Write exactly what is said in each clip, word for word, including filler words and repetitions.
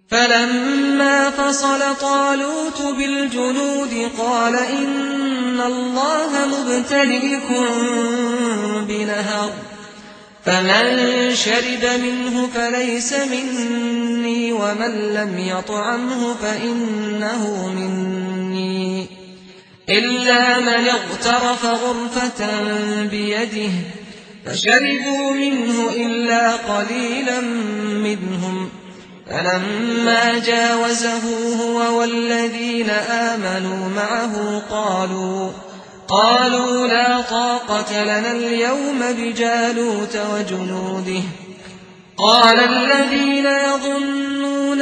فلما فصل طالوت بالجنود قال إن الله مبتليكم بنهر فمن شرب منه فليس مني ومن لم يطعمه فإنه مني إلا من اغترف غرفة بيده فشربوا منه إلا قليلا منهم فلما جاوزه هو والذين آمنوا معه قالوا قالوا لا طاقة لنا اليوم بجالوت وجنوده قال الذين يظنون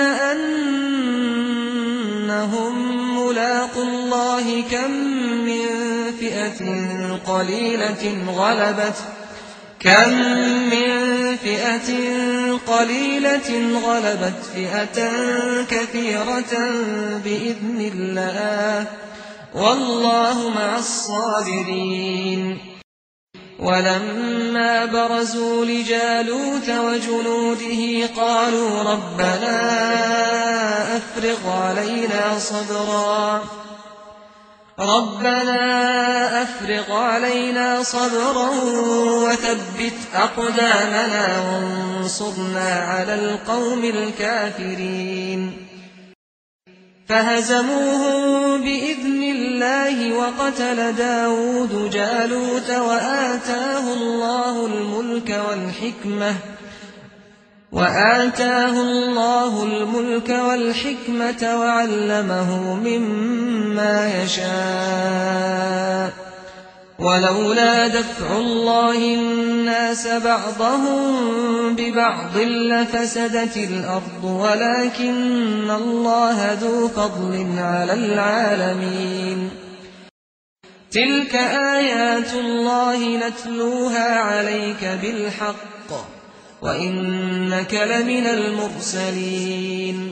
أنهم ملاقو الله كم من فئة قليلة غلبت كم من فئة قليلة غلبت فئة كثيرة بإذن الله والله مع الصابرين ولما برزوا لجالوت وجنوده قالوا ربنا أفرغ علينا صبرا ربنا أفرغ علينا صبرا وثبت أقدامنا وانصرنا على القوم الكافرين فهزموهم بإذن الله وقتل داود جالوت وآتاه الله الملك والحكمة وآتاه الله الملك والحكمة وعلمه مما يشاء ولولا دفع الله الناس بعضهم ببعض لفسدت الأرض ولكن الله ذو فضل على العالمين تلك آيات الله نتلوها عليك بالحق وإنك لمن المرسلين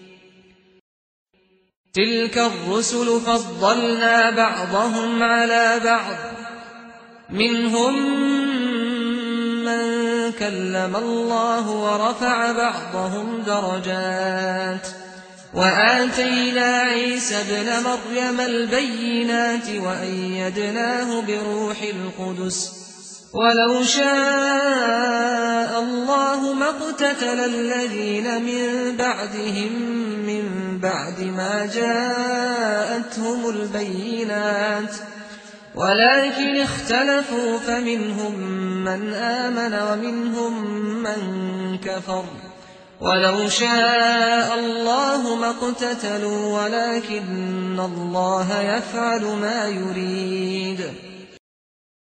تلك الرسل فضلنا بعضهم على بعض منهم من كلم الله ورفع بعضهم درجات وآتينا عيسى ابن مريم البينات وأيدناه بروح القدس ولو شاء الله ما اقتتل الذين من بعدهم من بعد ما جاءتهم البينات ولكن اختلفوا فمنهم من آمن ومنهم من كفر ولو شاء الله ما اقتتلوا ولكن الله يفعل ما يريد